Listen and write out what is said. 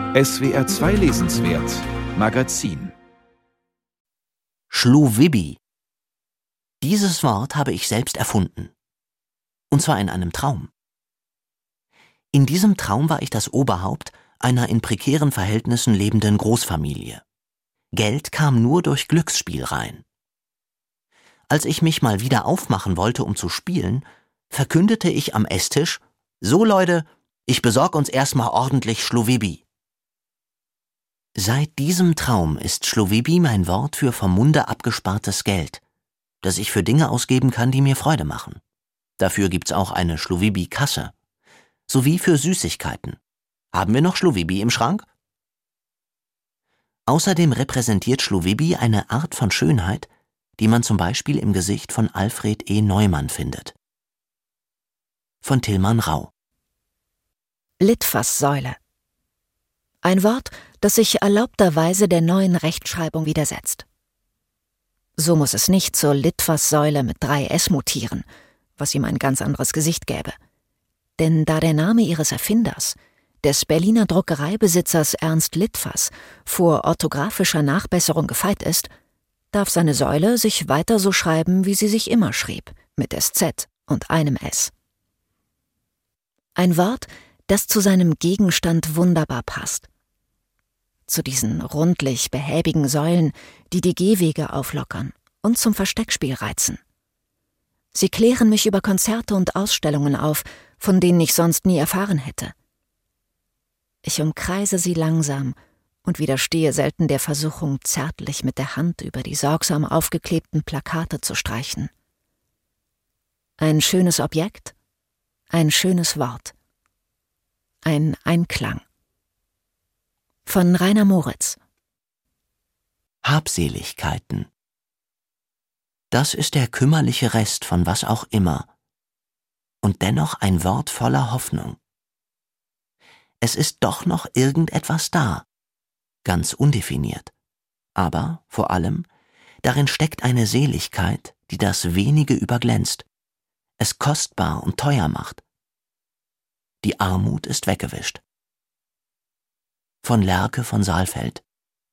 SWR 2 Lesenswert Magazin. Schluwibbi. Dieses Wort habe ich selbst erfunden. Und zwar in einem Traum. In diesem Traum war ich das Oberhaupt einer in prekären Verhältnissen lebenden Großfamilie. Geld kam nur durch Glücksspiel rein. Als ich mich mal wieder aufmachen wollte, um zu spielen, verkündete ich am Esstisch: »So Leute, ich besorg uns erstmal ordentlich Schluwibbi.« Seit diesem Traum ist Schluwibbi mein Wort für vom Munde abgespartes Geld, das ich für Dinge ausgeben kann, die mir Freude machen. Dafür gibt's auch eine Schluwibbi-Kasse. Sowie für Süßigkeiten. Haben wir noch Schluwibbi im Schrank? Außerdem repräsentiert Schluwibbi eine Art von Schönheit, die man zum Beispiel im Gesicht von Alfred E. Neumann findet. Von Tilman Rau. Litfaßsäule. Ein Wort, das sich erlaubterweise der neuen Rechtschreibung widersetzt. So muss es nicht zur Litfaßsäule mit 3 S mutieren, was ihm ein ganz anderes Gesicht gäbe. Denn da der Name ihres Erfinders, des Berliner Druckereibesitzers Ernst Litfaß, vor orthografischer Nachbesserung gefeit ist, darf seine Säule sich weiter so schreiben, wie sie sich immer schrieb, mit SZ und einem S. Ein Wort, das zu seinem Gegenstand wunderbar passt. Zu diesen rundlich behäbigen Säulen, die die Gehwege auflockern und zum Versteckspiel reizen. Sie klären mich über Konzerte und Ausstellungen auf, von denen ich sonst nie erfahren hätte. Ich umkreise sie langsam und widerstehe selten der Versuchung, zärtlich mit der Hand über die sorgsam aufgeklebten Plakate zu streichen. Ein schönes Objekt, ein schönes Wort, ein Einklang. Von Rainer Moritz. Habseligkeiten. Das ist der kümmerliche Rest von was auch immer. Und dennoch ein Wort voller Hoffnung. Es ist doch noch irgendetwas da, ganz undefiniert. Aber, vor allem, darin steckt eine Seligkeit, die das Wenige überglänzt, es kostbar und teuer macht. Die Armut ist weggewischt. Von Lerke von Saalfeld.